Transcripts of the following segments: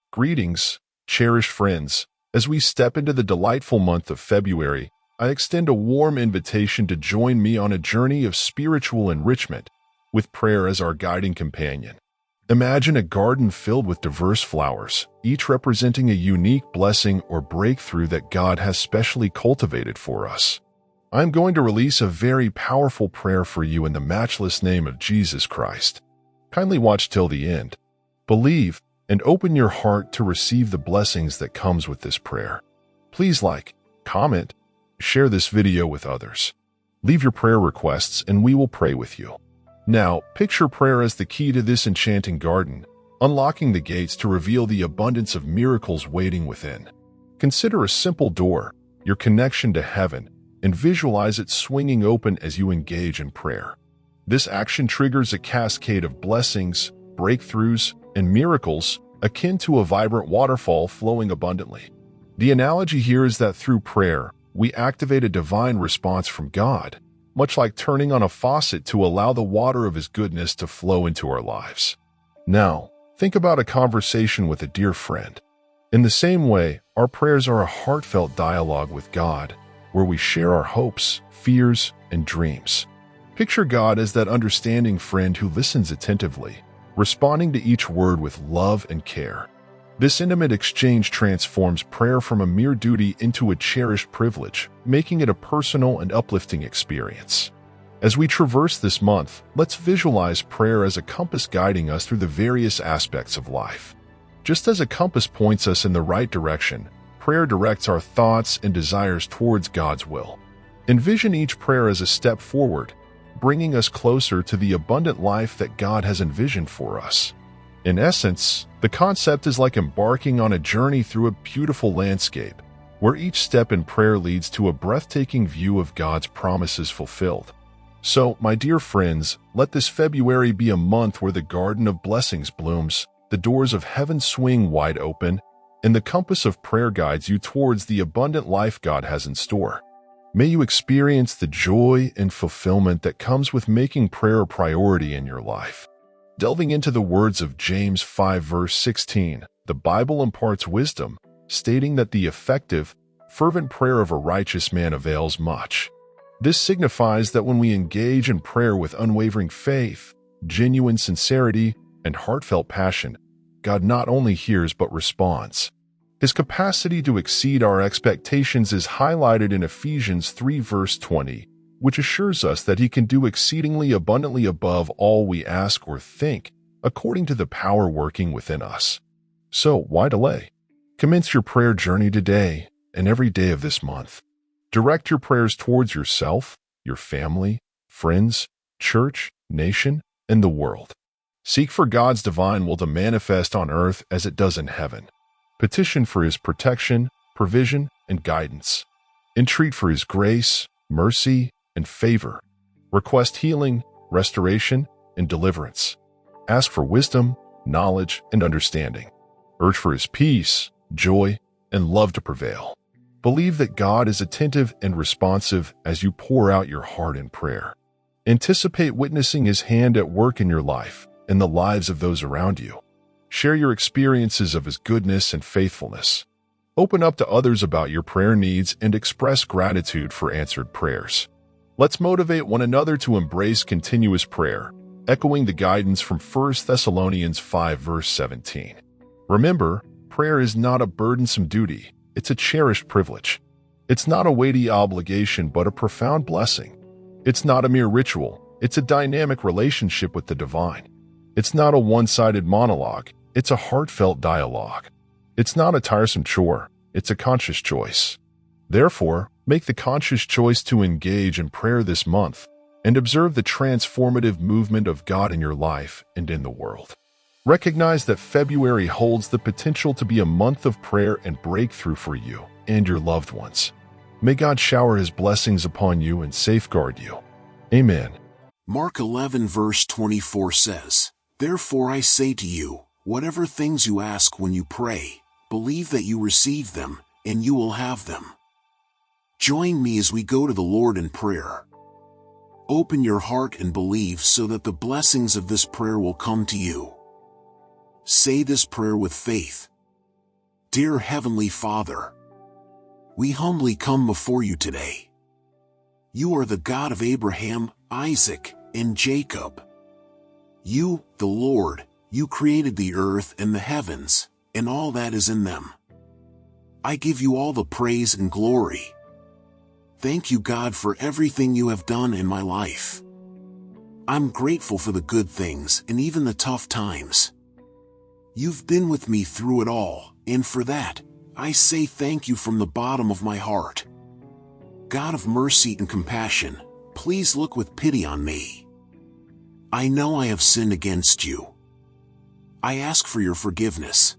Greetings, cherished friends. As we step into the delightful month of February, I extend a warm invitation to join me on a journey of spiritual enrichment, with prayer as our guiding companion. Imagine a garden filled with diverse flowers, each representing a unique blessing or breakthrough that God has specially cultivated for us. I'm going to release a very powerful prayer for you in the matchless name of Jesus Christ. Kindly watch till the end. Believe and open your heart to receive the blessings that comes with this prayer. Please like, comment, share this video with others. Leave your prayer requests and we will pray with you. Now, picture prayer as the key to this enchanting garden, unlocking the gates to reveal the abundance of miracles waiting within. Consider a simple door, your connection to heaven, and visualize it swinging open as you engage in prayer. This action triggers a cascade of blessings, breakthroughs, and miracles akin to a vibrant waterfall flowing abundantly. The analogy here is that through prayer, we activate a divine response from God, much like turning on a faucet to allow the water of His goodness to flow into our lives. Now, think about a conversation with a dear friend. In the same way, our prayers are a heartfelt dialogue with God, where we share our hopes, fears, and dreams. Picture God as that understanding friend who listens attentively, responding to each word with love and care. This intimate exchange transforms prayer from a mere duty into a cherished privilege, making it a personal and uplifting experience. As we traverse this month, let's visualize prayer as a compass guiding us through the various aspects of life. Just as a compass points us in the right direction, prayer directs our thoughts and desires towards God's will. Envision each prayer as a step forward, bringing us closer to the abundant life that God has envisioned for us. In essence, the concept is like embarking on a journey through a beautiful landscape, where each step in prayer leads to a breathtaking view of God's promises fulfilled. So, my dear friends, let this February be a month where the garden of blessings blooms, the doors of heaven swing wide open, and the compass of prayer guides you towards the abundant life God has in store. May you experience the joy and fulfillment that comes with making prayer a priority in your life. Delving into the words of James 5 verse 16, the Bible imparts wisdom, stating that the effective, fervent prayer of a righteous man avails much. This signifies that when we engage in prayer with unwavering faith, genuine sincerity, and heartfelt passion, God not only hears but responds. His capacity to exceed our expectations is highlighted in Ephesians 3 verse 20, which assures us that He can do exceedingly abundantly above all we ask or think, according to the power working within us. So, why delay? Commence your prayer journey today and every day of this month. Direct your prayers towards yourself, your family, friends, church, nation, and the world. Seek for God's divine will to manifest on earth as it does in heaven. Petition for His protection, provision, and guidance. Entreat for His grace, mercy, and favor. Request healing, restoration, and deliverance. Ask for wisdom, knowledge, and understanding. Urge for His peace, joy, and love to prevail. Believe that God is attentive and responsive as you pour out your heart in prayer. Anticipate witnessing His hand at work in your life and the lives of those around you. Share your experiences of His goodness and faithfulness. Open up to others about your prayer needs and express gratitude for answered prayers. Let's motivate one another to embrace continuous prayer, echoing the guidance from 1 Thessalonians 5 verse 17. Remember, prayer is not a burdensome duty, it's a cherished privilege. It's not a weighty obligation but a profound blessing. It's not a mere ritual, it's a dynamic relationship with the divine. It's not a one-sided monologue, it's a heartfelt dialogue. It's not a tiresome chore, it's a conscious choice. Therefore, make the conscious choice to engage in prayer this month and observe the transformative movement of God in your life and in the world. Recognize that February holds the potential to be a month of prayer and breakthrough for you and your loved ones. May God shower His blessings upon you and safeguard you. Amen. Mark 11 verse 24 says, "Therefore I say to you, whatever things you ask when you pray, believe that you receive them, and you will have them." Join me as we go to the Lord in prayer. Open your heart and believe so that the blessings of this prayer will come to you. Say this prayer with faith. Dear Heavenly Father, we humbly come before you today. You are the God of Abraham, Isaac, and Jacob. You, the Lord, you created the earth and the heavens, and all that is in them. I give you all the praise and glory. Thank you, God, for everything you have done in my life. I'm grateful for the good things and even the tough times. You've been with me through it all, and for that, I say thank you from the bottom of my heart. God of mercy and compassion, please look with pity on me. I know I have sinned against you. I ask for your forgiveness.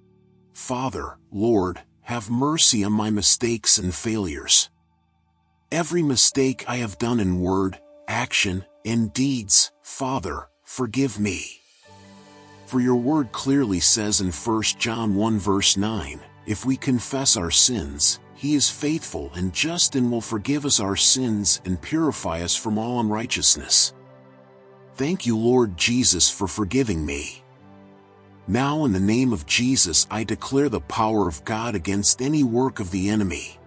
Father, Lord, have mercy on my mistakes and failures. Every mistake I have done in word, action, and deeds, Father, forgive me. For your word clearly says in 1 John 1 verse 9, if we confess our sins, he is faithful and just and will forgive us our sins and purify us from all unrighteousness. Thank you, Lord Jesus, for forgiving me. Now in the name of Jesus, I declare the power of God against any work of the enemy.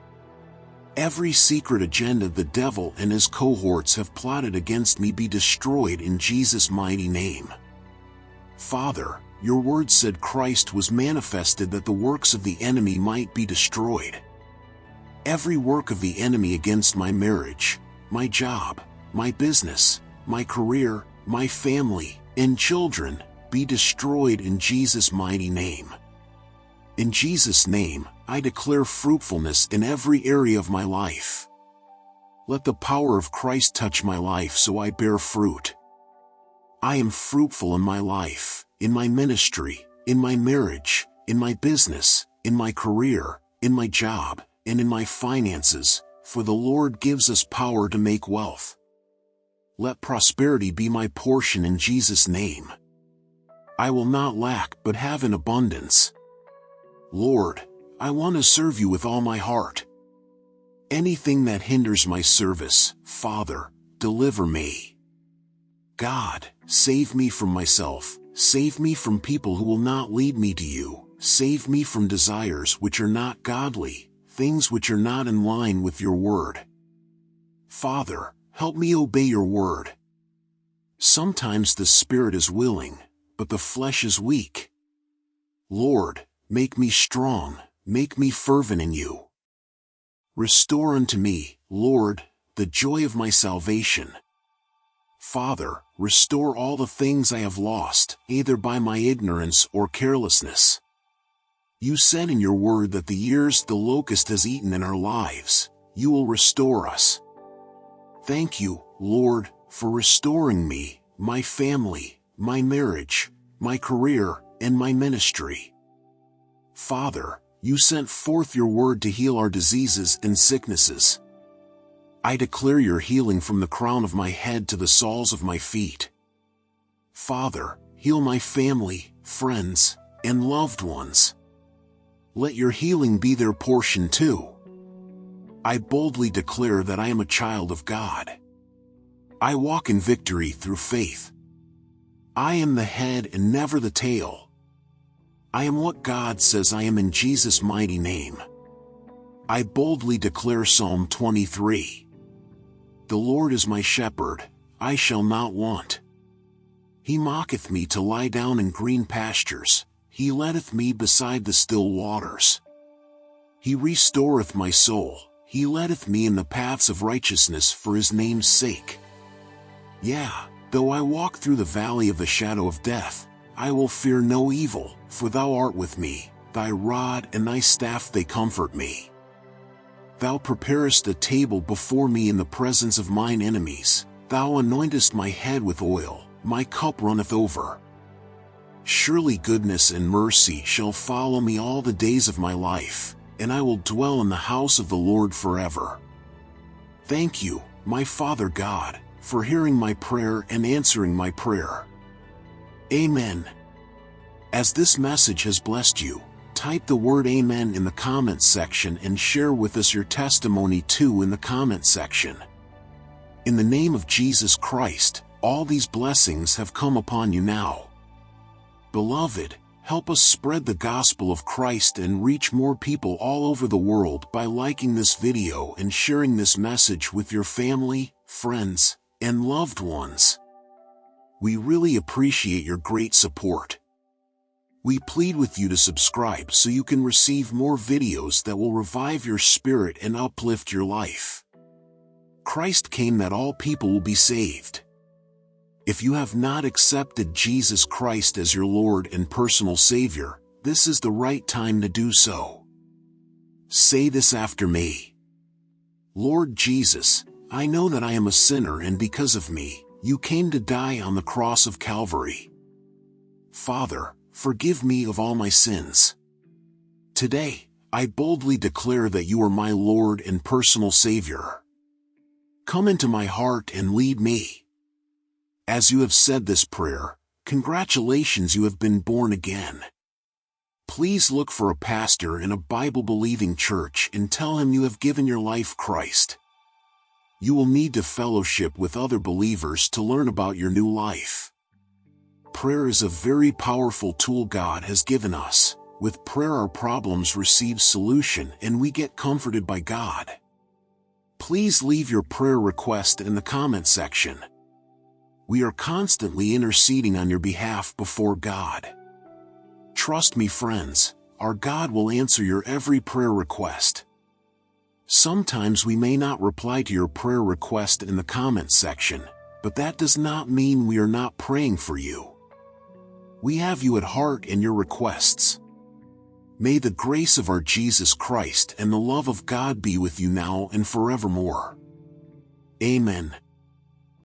Every secret agenda the devil and his cohorts have plotted against me be destroyed in Jesus' mighty name. Father, your word said Christ was manifested that the works of the enemy might be destroyed. Every work of the enemy against my marriage, my job, my business, my career, my family, and children, be destroyed in Jesus' mighty name. In Jesus' name, I declare fruitfulness in every area of my life. Let the power of Christ touch my life so I bear fruit. I am fruitful in my life, in my ministry, in my marriage, in my business, in my career, in my job, and in my finances, for the Lord gives us power to make wealth. Let prosperity be my portion in Jesus' name. I will not lack but have in abundance. Lord, I want to serve you with all my heart. Anything that hinders my service, Father, deliver me. God, save me from myself, save me from people who will not lead me to you, save me from desires which are not godly, things which are not in line with your word. Father, help me obey your word. Sometimes the spirit is willing, but the flesh is weak. Lord, make me strong, make me fervent in you. Restore unto me, Lord, the joy of my salvation. Father, restore all the things I have lost, either by my ignorance or carelessness. You said in your word that the years the locust has eaten in our lives, you will restore us. Thank you, Lord, for restoring me, my family, my marriage, my career, and my ministry. Father, you sent forth your word to heal our diseases and sicknesses. I declare your healing from the crown of my head to the soles of my feet. Father, heal my family, friends, and loved ones. Let your healing be their portion too. I boldly declare that I am a child of God. I walk in victory through faith. I am the head and never the tail. I am what God says I am in Jesus' mighty name. I boldly declare Psalm 23. The Lord is my shepherd, I shall not want. He maketh me to lie down in green pastures, he leadeth me beside the still waters. He restoreth my soul, he leadeth me in the paths of righteousness for his name's sake. Yea, though I walk through the valley of the shadow of death, I will fear no evil, for thou art with me, thy rod and thy staff they comfort me. Thou preparest a table before me in the presence of mine enemies, thou anointest my head with oil, my cup runneth over. Surely goodness and mercy shall follow me all the days of my life, and I will dwell in the house of the Lord forever. Thank you, my Father God, for hearing my prayer and answering my prayer. Amen. As this message has blessed you, type the word Amen in the comments section and share with us your testimony too in the comments section. In the name of Jesus Christ, all these blessings have come upon you now. Beloved, Help us spread the gospel of Christ and reach more people all over the world by liking this video and sharing this message with your family, friends, and loved ones. We really appreciate your great support. We plead with you to subscribe so you can receive more videos that will revive your spirit and uplift your life. Christ came that all people will be saved. If you have not accepted Jesus Christ as your Lord and personal Savior, this is the right time to do so. Say this after me. Lord Jesus, I know that I am a sinner, and because of me, you came to die on the cross of Calvary. Father, forgive me of all my sins. Today, I boldly declare that you are my Lord and personal Savior. Come into my heart and lead me. As you have said this prayer, congratulations, you have been born again. Please look for a pastor in a Bible-believing church and tell him you have given your life to Christ. You will need to fellowship with other believers to learn about your new life. Prayer is a very powerful tool God has given us. With prayer, our problems receive solution and we get comforted by God. Please leave your prayer request in the comment section. We are constantly interceding on your behalf before God. Trust me, friends, our God will answer your every prayer request. Sometimes we may not reply to your prayer request in the comment section, but that does not mean we are not praying for you. We have you at heart and your requests. May the grace of our Jesus Christ and the love of God be with you now and forevermore. Amen.